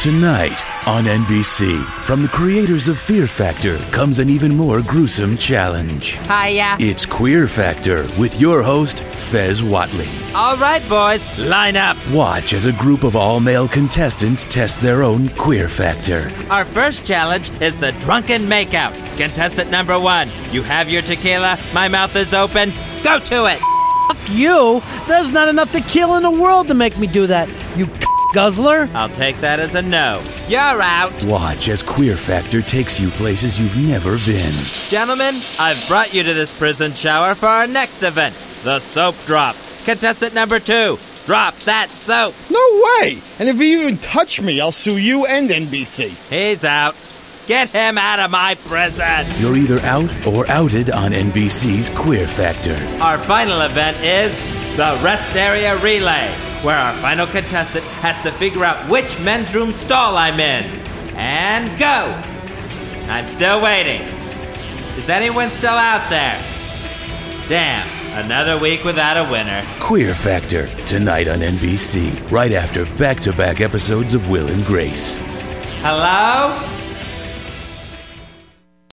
Tonight on NBC, from the creators of Fear Factor comes an even more gruesome challenge. Hiya. It's Queer Factor with your host, Fez Whatley. All right, boys, line up. Watch as a group of all-male contestants test their own Queer Factor. Our first challenge is the drunken makeout. Contestant number 1, you have your tequila, my mouth is open, go to it. Fuck you. There's not enough tequila in the world to make me do that, you guzzler. I'll take that as a no. You're out. Watch as Queer Factor takes you places you've never been. Gentlemen, I've brought you to this prison shower for our next event, the soap drop. Contestant number 2, drop that soap. No way! And if you even touch me, I'll sue you and NBC. He's out. Get him out of my prison. You're either out or outed on NBC's Queer Factor. Our final event is the rest area relay, where our final contestant has to figure out which men's room stall I'm in. And go! I'm still waiting. Is anyone still out there? Damn, another week without a winner. Queer Factor, tonight on NBC, right after back-to-back episodes of Will and Grace. Hello?